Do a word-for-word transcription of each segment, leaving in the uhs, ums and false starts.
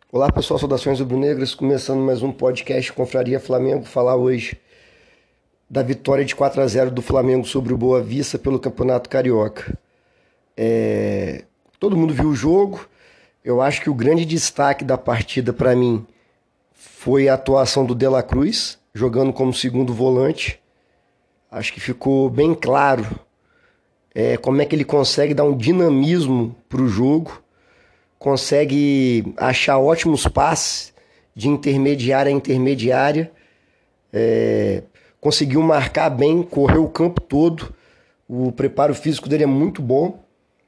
Olá pessoal, saudações rubro-negras, começando mais um podcast Confraria Flamengo, falar hoje da vitória de quatro a zero do Flamengo sobre o Boa Vista pelo Campeonato Carioca. É... Todo mundo viu o jogo, eu acho que o grande destaque da partida para mim foi a atuação do De La Cruz, jogando como segundo volante. Acho que ficou bem claro é, como é que ele consegue dar um dinamismo para o jogo, consegue achar ótimos passes de intermediária a intermediária, é, conseguiu marcar bem, correu o campo todo, o preparo físico dele é muito bom,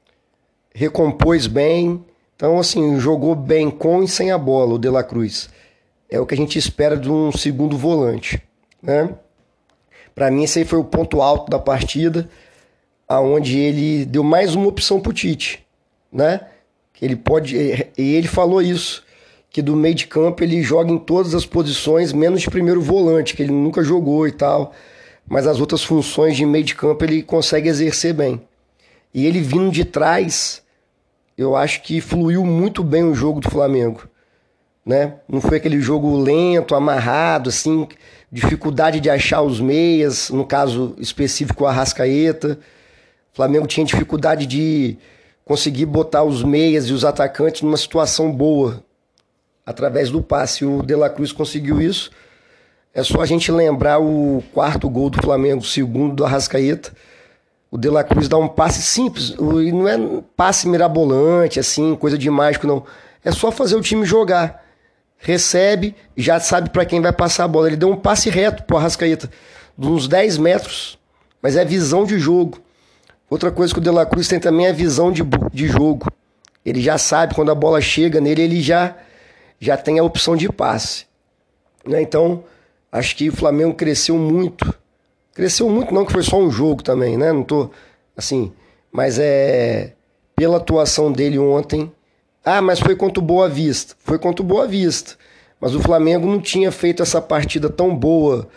recompôs bem, então assim, jogou bem com e sem a bola o De La Cruz. É o que a gente espera de um segundo volante, né? Para mim esse aí foi o ponto alto da partida, aonde ele deu mais uma opção pro Tite, né? Ele pode, e ele falou isso, que do meio de campo ele joga em todas as posições, menos de primeiro volante, que ele nunca jogou e tal, mas as outras funções de meio de campo ele consegue exercer bem. E ele vindo de trás, eu acho que fluiu muito bem o jogo do Flamengo, né? Não foi aquele jogo lento, amarrado, assim, dificuldade de achar os meias, no caso específico o Arrascaeta. O Flamengo tinha dificuldade de conseguir botar os meias e os atacantes numa situação boa através do passe. O De La Cruz conseguiu isso. É só a gente lembrar o quarto gol do Flamengo, o segundo do Arrascaeta. O De La Cruz dá um passe simples, e não é passe mirabolante, assim, coisa de mágico, não. É só fazer o time jogar. Recebe, já sabe para quem vai passar a bola. Ele deu um passe reto pro Arrascaeta, de uns dez metros, mas é visão de jogo. Outra coisa que o De La Cruz tem também é a visão de, de jogo. Ele já sabe, quando a bola chega nele, ele já, já tem a opção de passe. Né? Então, acho que o Flamengo cresceu muito. Cresceu muito não, que foi só um jogo também, né? Não tô, assim, mas é pela atuação dele ontem. Ah, mas foi contra o Boa Vista. Foi contra o Boa Vista. Mas o Flamengo não tinha feito essa partida tão boa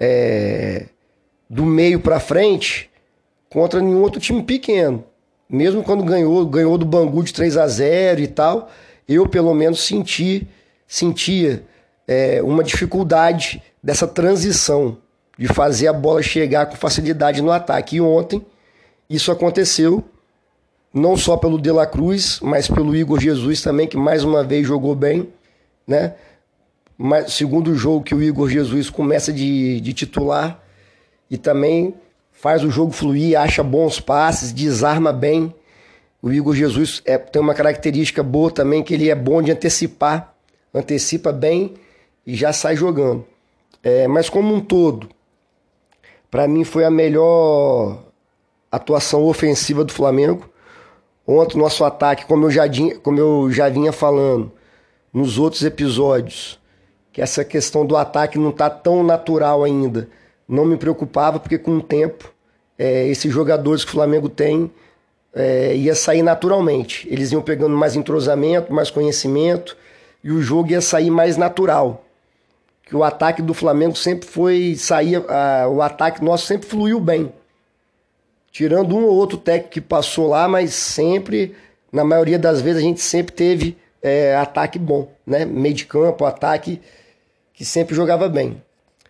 é, do meio para frente contra nenhum outro time pequeno. Mesmo quando ganhou, ganhou do Bangu de três a zero e tal, eu pelo menos senti, sentia é, uma dificuldade dessa transição, de fazer a bola chegar com facilidade no ataque. E ontem isso aconteceu, não só pelo De La Cruz, mas pelo Igor Jesus também, que mais uma vez jogou bem, né? Mas, segundo jogo que o Igor Jesus começa de, de titular e também faz o jogo fluir, acha bons passes, desarma bem. O Igor Jesus é, tem uma característica boa também, que ele é bom de antecipar, antecipa bem e já sai jogando. É, mas como um todo, para mim foi a melhor atuação ofensiva do Flamengo. Ontem, nosso ataque, como eu, já, como eu já vinha falando nos outros episódios, que essa questão do ataque não está tão natural ainda. Não me preocupava, porque com o tempo, é, esses jogadores que o Flamengo tem é, ia sair naturalmente. Eles iam pegando mais entrosamento, mais conhecimento, e o jogo ia sair mais natural. Que o ataque do Flamengo sempre foi, saía, a, o ataque nosso sempre fluiu bem. Tirando um ou outro técnico que passou lá, mas sempre, na maioria das vezes, a gente sempre teve é, ataque bom, né? Meio de campo, ataque que sempre jogava bem.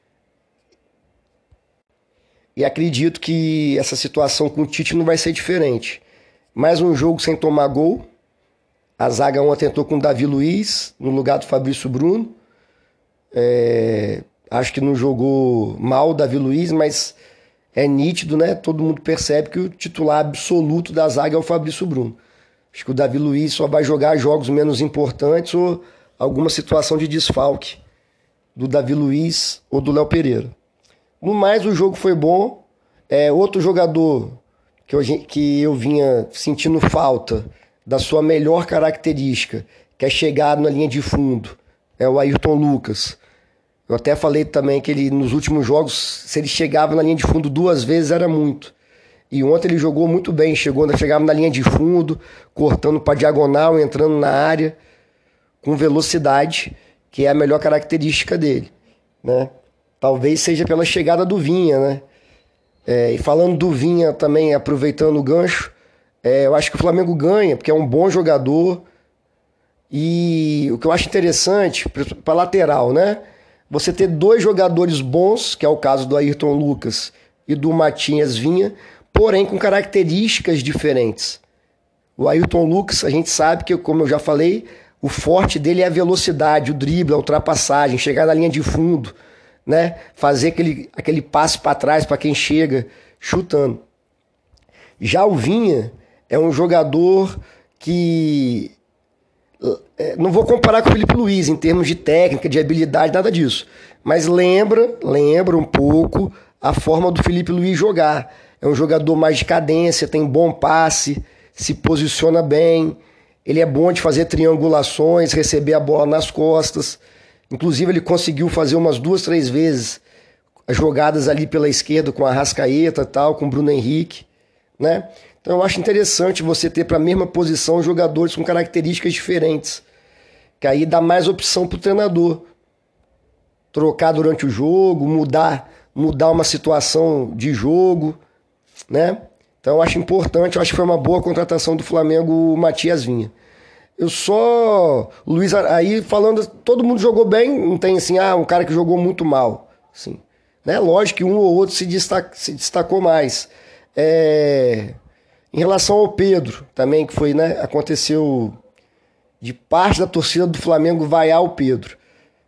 E acredito que essa situação com o Tite não vai ser diferente. Mais um jogo sem tomar gol. A zaga ontem tentou com o Davi Luiz, no lugar do Fabrício Bruno. É, acho que não jogou mal o Davi Luiz, mas é nítido, né? Todo mundo percebe que o titular absoluto da zaga é o Fabrício Bruno. Acho que o Davi Luiz só vai jogar jogos menos importantes ou alguma situação de desfalque do Davi Luiz ou do Léo Pereira. No mais, o jogo foi bom. É, outro jogador que eu, que eu vinha sentindo falta da sua melhor característica, que é chegar na linha de fundo, é o Ayrton Lucas. Eu até falei também que ele, nos últimos jogos, se ele chegava na linha de fundo duas vezes, era muito. E ontem ele jogou muito bem, chegou, chegava na linha de fundo, cortando para diagonal, entrando na área, com velocidade, que é a melhor característica dele, né? Talvez seja pela chegada do Vinha, né? É, e falando do Vinha também, aproveitando o gancho, é, eu acho que o Flamengo ganha, porque é um bom jogador. E o que eu acho interessante para lateral, né? Você ter dois jogadores bons, que é o caso do Ayrton Lucas e do Matias Vinha, porém com características diferentes. O Ayrton Lucas, a gente sabe que, como eu já falei, o forte dele é a velocidade, o drible, a ultrapassagem, chegar na linha de fundo, né? Fazer aquele, aquele passe para trás para quem chega chutando. Já o Vinha é um jogador que... Não vou comparar com o Felipe Luiz em termos de técnica, de habilidade, nada disso. Mas lembra, lembra um pouco a forma do Felipe Luiz jogar. É um jogador mais de cadência, tem bom passe, se posiciona bem. Ele é bom de fazer triangulações, receber a bola nas costas. Inclusive ele conseguiu fazer umas duas, três vezes as jogadas ali pela esquerda com a Arrascaeta e tal, com o Bruno Henrique, né? Então eu acho interessante você ter para a mesma posição jogadores com características diferentes, que aí dá mais opção para o treinador trocar durante o jogo, mudar, mudar uma situação de jogo, né? Então eu acho importante, eu acho que foi uma boa contratação do Flamengo o Matias Vinha. Eu só... Luiz, aí falando, todo mundo jogou bem, não tem assim, ah, um cara que jogou muito mal, assim, né? Lógico que um ou outro se, destaca, se destacou mais. É... Em relação ao Pedro, também, que foi, né, aconteceu de parte da torcida do Flamengo vaiar o Pedro.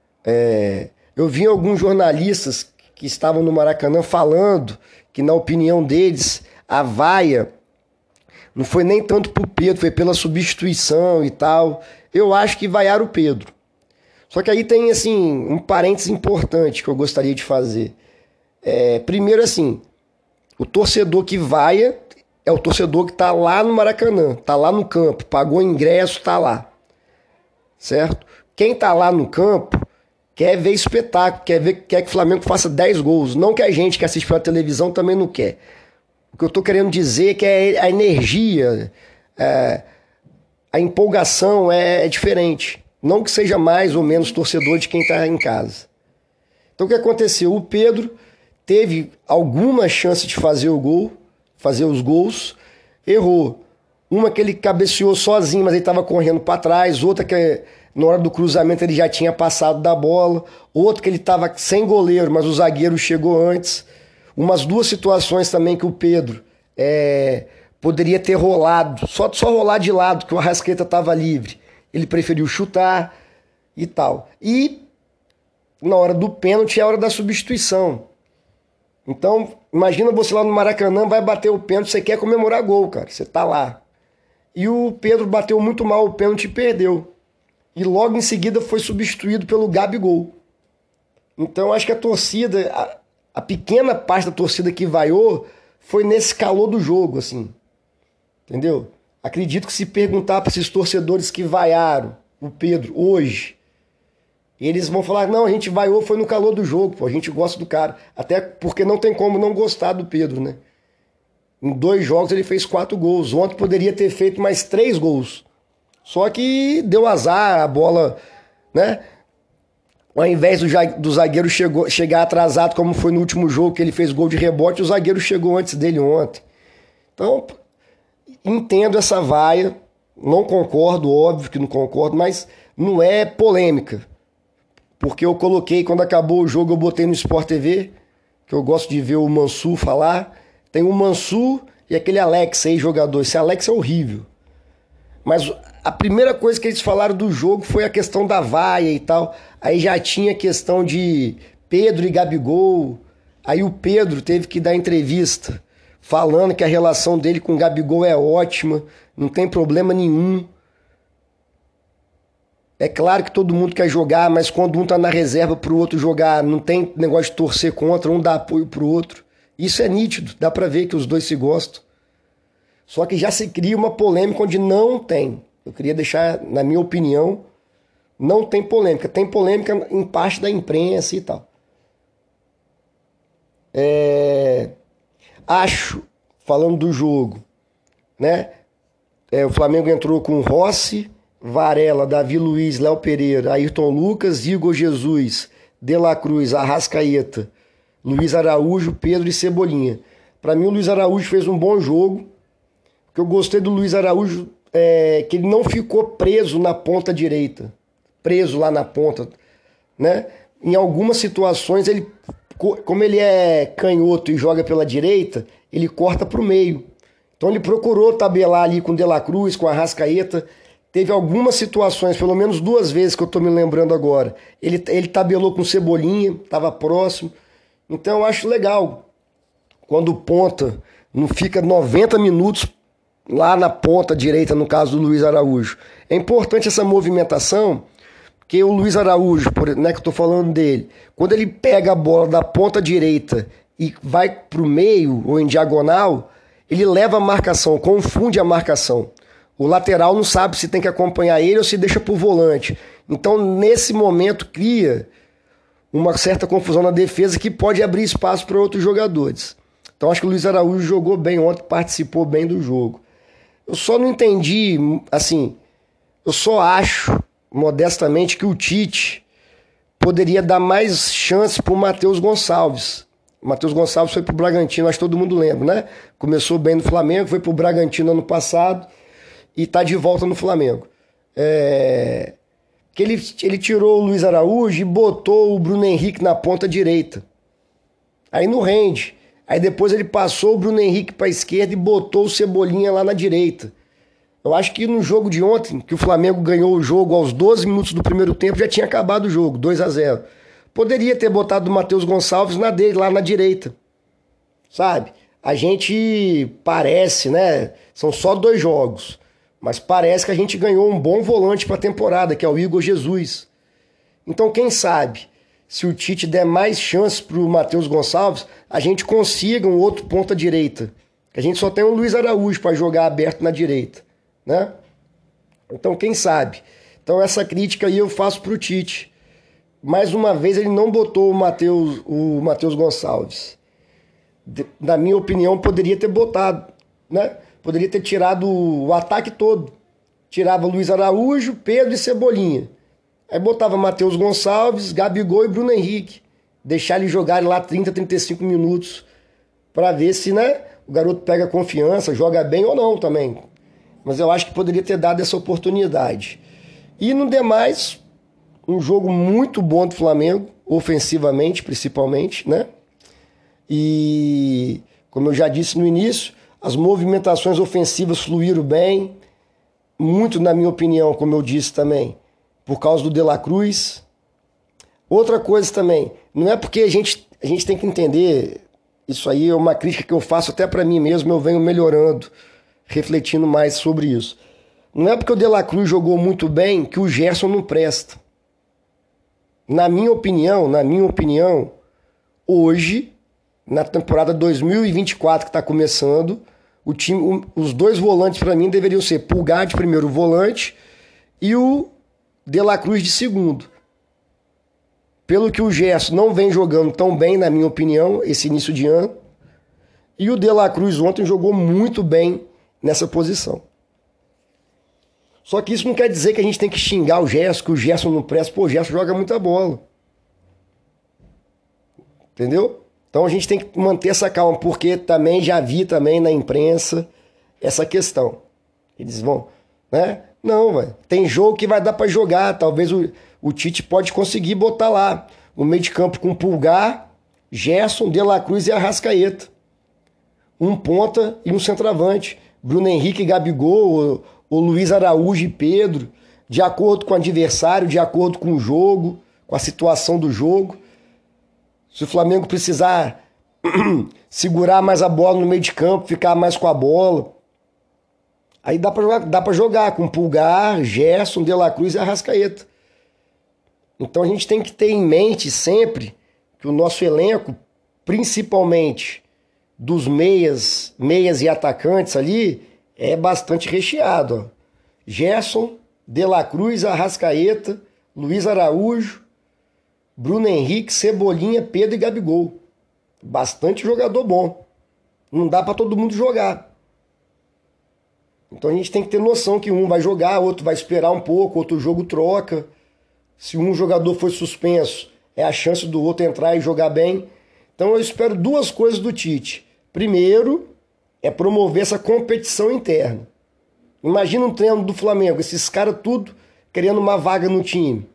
É, eu vi alguns jornalistas que estavam no Maracanã falando que, na opinião deles, a vaia não foi nem tanto pro Pedro, foi pela substituição e tal. Eu acho que vaiaram o Pedro. Só que aí tem, assim, um parênteses importante que eu gostaria de fazer. É, primeiro, assim, o torcedor que vaia é o torcedor que está lá no Maracanã, está lá no campo, pagou ingresso, está lá, certo? Quem está lá no campo quer ver espetáculo, quer, ver, quer que o Flamengo faça dez gols, não que a gente que assiste pela televisão também não quer. O que eu estou querendo dizer é que a energia, é, a empolgação é, é diferente, não que seja mais ou menos torcedor de quem está em casa. Então o que aconteceu? O Pedro teve alguma chance de fazer o gol, fazer os gols, errou. Uma que ele cabeceou sozinho, mas ele estava correndo para trás, outra que na hora do cruzamento ele já tinha passado da bola, outra que ele estava sem goleiro, mas o zagueiro chegou antes. Umas duas situações também que o Pedro é, poderia ter rolado, só, só rolar de lado, que o Arrascaeta estava livre. Ele preferiu chutar e tal. E na hora do pênalti é a hora da substituição. Então, imagina você lá no Maracanã, vai bater o pênalti, você quer comemorar gol, cara, você tá lá. E o Pedro bateu muito mal o pênalti e perdeu. E logo em seguida foi substituído pelo Gabigol. Então, acho que a torcida, a, a pequena parte da torcida que vaiou, foi nesse calor do jogo, assim. Entendeu? Acredito que se perguntar para esses torcedores que vaiaram o Pedro hoje, eles vão falar, não, a gente vaiou, foi no calor do jogo, pô, a gente gosta do cara. Até porque não tem como não gostar do Pedro, né? Em dois jogos ele fez quatro gols. Ontem poderia ter feito mais três gols. Só que deu azar, a bola, né? Ao invés do zagueiro chegou, chegar atrasado, como foi no último jogo, que ele fez gol de rebote, o zagueiro chegou antes dele ontem. Então, entendo essa vaia, não concordo, óbvio que não concordo, mas não é polêmica. Porque eu coloquei, quando acabou o jogo, eu botei no Sport T V, que eu gosto de ver o Mansur falar. Tem o Mansur e aquele Alex aí, jogador. Esse Alex é horrível. Mas a primeira coisa que eles falaram do jogo foi a questão da vaia e tal. Aí já tinha a questão de Pedro e Gabigol. Aí o Pedro teve que dar entrevista falando que a relação dele com o Gabigol é ótima, não tem problema nenhum. É claro que todo mundo quer jogar, mas quando um tá na reserva pro outro jogar, não tem negócio de torcer contra, um dá apoio pro outro. Isso é nítido, dá pra ver que os dois se gostam. Só que já se cria uma polêmica onde não tem. Eu queria deixar, na minha opinião, não tem polêmica. Tem polêmica em parte da imprensa e tal. É... Acho, falando do jogo, né? É, o Flamengo entrou com Rossi, Varela, Davi Luiz, Léo Pereira, Ayrton Lucas, Igor Jesus, De La Cruz, Arrascaeta, Luiz Araújo, Pedro e Cebolinha. Para mim o Luiz Araújo fez um bom jogo. O que eu gostei do Luiz Araújo é que ele não ficou preso na ponta direita. preso lá na ponta, né? Em algumas situações, ele, como ele é canhoto e joga pela direita, ele corta para o meio. Então ele procurou tabelar ali com o De La Cruz, com a Arrascaeta. Teve algumas situações, pelo menos duas vezes que eu estou me lembrando agora. Ele, ele tabelou com o Cebolinha, estava próximo. Então eu acho legal quando o ponta não fica noventa minutos lá na ponta direita, no caso do Luiz Araújo. É importante essa movimentação, porque o Luiz Araújo, por, né, que eu estou falando dele, quando ele pega a bola da ponta direita e vai para o meio ou em diagonal, ele leva a marcação, confunde a marcação. O lateral não sabe se tem que acompanhar ele ou se deixa para o volante. Então, nesse momento, cria uma certa confusão na defesa que pode abrir espaço para outros jogadores. Então, acho que o Luiz Araújo jogou bem ontem, participou bem do jogo. Eu só não entendi, assim, eu só acho, modestamente, que o Tite poderia dar mais chance para o Matheus Gonçalves. O Matheus Gonçalves foi para o Bragantino, acho que todo mundo lembra, né? Começou bem no Flamengo, foi para o Bragantino ano passado e está de volta no Flamengo. É... Que ele, ele tirou o Luiz Araújo e botou o Bruno Henrique na ponta direita. Aí não rende. Aí depois ele passou o Bruno Henrique para a esquerda e botou o Cebolinha lá na direita. Eu acho que no jogo de ontem, que o Flamengo ganhou o jogo aos doze minutos do primeiro tempo, já tinha acabado o jogo, dois a zero. Poderia ter botado o Matheus Gonçalves na dele, lá na direita. Sabe? A gente parece, né? São só dois jogos. Mas parece que a gente ganhou um bom volante para a temporada, que é o Igor Jesus. Então, quem sabe, se o Tite der mais chance para o Matheus Gonçalves, a gente consiga um outro ponta direita. A gente só tem o Luiz Araújo para jogar aberto na direita, né? Então, quem sabe? Então, essa crítica aí eu faço para o Tite. Mais uma vez, ele não botou o Matheus, o Matheus Gonçalves. De, na minha opinião, poderia ter botado, né? Poderia ter tirado o ataque todo. Tirava Luiz Araújo, Pedro e Cebolinha. Aí botava Matheus Gonçalves, Gabigol e Bruno Henrique. Deixar eles jogarem lá trinta, trinta e cinco minutos para ver se, né, o garoto pega confiança, joga bem ou não também. Mas eu acho que poderia ter dado essa oportunidade. E no demais, um jogo muito bom do Flamengo, ofensivamente principalmente, né? E, como eu já disse no início, as movimentações ofensivas fluíram bem, muito na minha opinião, como eu disse também, por causa do De La Cruz. Outra coisa também, não é porque a gente, a gente tem que entender, isso aí é uma crítica que eu faço até para mim mesmo, eu venho melhorando, refletindo mais sobre isso. Não é porque o De La Cruz jogou muito bem que o Gerson não presta. Na minha opinião, na minha opinião, hoje, na temporada dois mil e vinte e quatro que está começando, o time, os dois volantes para mim deveriam ser Pulgar de primeiro volante e o De La Cruz de segundo. Pelo que o Gerson não vem jogando tão bem, na minha opinião, esse início de ano, e o De La Cruz ontem jogou muito bem nessa posição. Só que isso não quer dizer que a gente tem que xingar o Gerson, que o Gerson não presta. Pô, o Gerson joga muita bola. Entendeu? Então a gente tem que manter essa calma, porque também já vi também na imprensa essa questão. Eles vão, né? Não, velho. Tem jogo que vai dar para jogar. Talvez o, o Tite pode conseguir botar lá o meio de campo com Pulgar, Gerson, De La Cruz e Arrascaeta. Um ponta e um centroavante. Bruno Henrique e Gabigol, o, o Luiz Araújo e Pedro, de acordo com o adversário, de acordo com o jogo, com a situação do jogo. Se o Flamengo precisar segurar mais a bola no meio de campo, ficar mais com a bola, aí dá pra jogar, dá pra jogar com Pulgar, Gerson, De La Cruz e Arrascaeta. Então a gente tem que ter em mente sempre que o nosso elenco, principalmente dos meias, meias e atacantes ali, é bastante recheado. Ó. Gerson, De La Cruz, Arrascaeta, Luiz Araújo, Bruno Henrique, Cebolinha, Pedro e Gabigol. Bastante jogador bom. Não dá para todo mundo jogar. Então a gente tem que ter noção que um vai jogar, outro vai esperar um pouco, outro jogo troca. Se um jogador for suspenso, é a chance do outro entrar e jogar bem. Então eu espero duas coisas do Tite. Primeiro, é promover essa competição interna. Imagina um treino do Flamengo, esses caras tudo querendo uma vaga no time.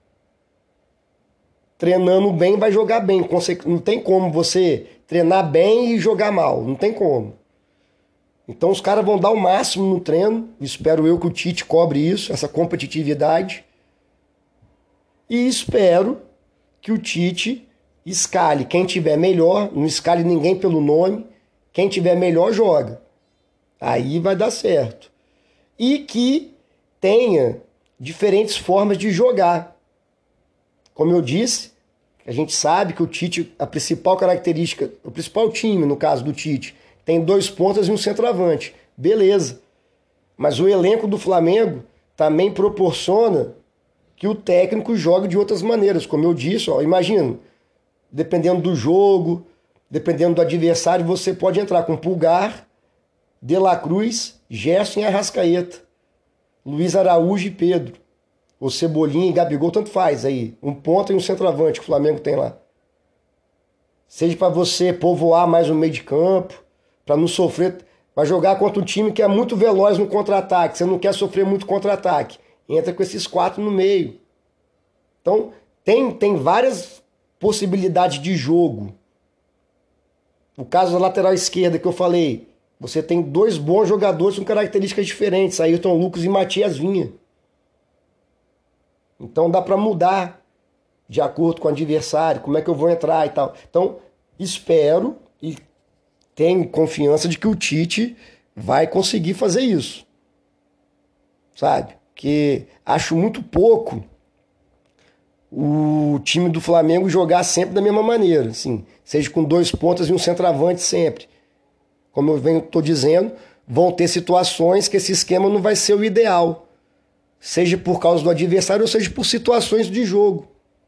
Treinando bem, vai jogar bem. Não tem como você treinar bem e jogar mal. Não tem como. Então os caras vão dar o máximo no treino. Espero eu que o Tite cobre isso, essa competitividade. E espero que o Tite escale quem tiver melhor. Não escale ninguém pelo nome. Quem tiver melhor, joga. Aí vai dar certo. E que tenha diferentes formas de jogar. Como eu disse, a gente sabe que o Tite, a principal característica, o principal time, no caso do Tite, tem dois pontas e um centroavante. Beleza. Mas o elenco do Flamengo também proporciona que o técnico jogue de outras maneiras. Como eu disse, ó, imagina, dependendo do jogo, dependendo do adversário, você pode entrar com Pulgar, De La Cruz, Gerson e Arrascaeta, Luiz Araújo e Pedro. Ou Cebolinha e Gabigol, tanto faz aí. Um ponta e um centroavante que o Flamengo tem lá. Seja para você povoar mais o meio de campo, para não sofrer. Vai jogar contra um time que é muito veloz no contra-ataque. Você não quer sofrer muito contra-ataque. Entra com esses quatro no meio. Então, tem, tem várias possibilidades de jogo. O caso da lateral esquerda que eu falei. Você tem dois bons jogadores com características diferentes. Ayrton Lucas e Matias Vinha. Então dá para mudar de acordo com o adversário, como é que eu vou entrar e tal. Então espero e tenho confiança de que o Tite vai conseguir fazer isso. Sabe? Porque acho muito pouco o time do Flamengo jogar sempre da mesma maneira. Assim, seja com dois pontas e um centroavante sempre. Como eu venho, tô dizendo, vão ter situações que esse esquema não vai ser o ideal. Seja por causa do adversário ou seja por situações de jogo.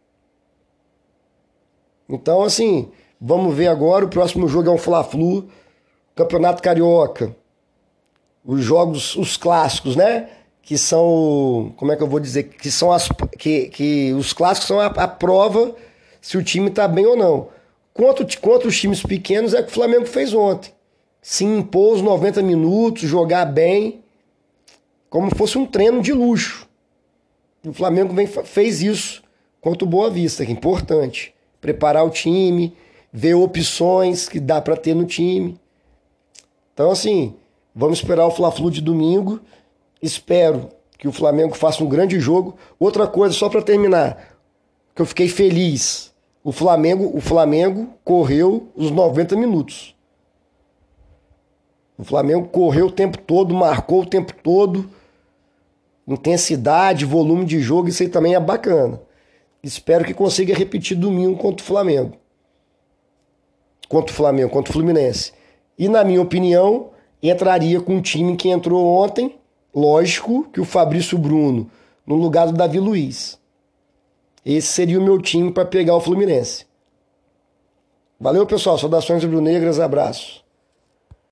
Então, assim, vamos ver agora. O próximo jogo é um Fla-Flu, Campeonato Carioca. Os jogos, os clássicos, né? Que são, como é que eu vou dizer? Que são as, que, que os clássicos são a, a prova se o time tá bem ou não. Contra, contra os times pequenos é o que o Flamengo fez ontem. Se impor os noventa minutos, jogar bem, como fosse um treino de luxo. E o Flamengo vem, fez isso contra o Boa Vista, que é importante. Preparar o time, ver opções que dá para ter no time. Então, assim, vamos esperar o Fla-Flu de domingo. Espero que o Flamengo faça um grande jogo. Outra coisa, só para terminar, que eu fiquei feliz. O Flamengo, o Flamengo correu os noventa minutos. O Flamengo correu o tempo todo, marcou o tempo todo. Intensidade, volume de jogo, isso aí também é bacana. Espero que consiga repetir domingo contra o Flamengo. Contra o Flamengo, contra o Fluminense. E, na minha opinião, entraria com o time que entrou ontem. Lógico que o Fabrício Bruno, no lugar do Davi Luiz. Esse seria o meu time para pegar o Fluminense. Valeu, pessoal. Saudações rubro-negras, abraço.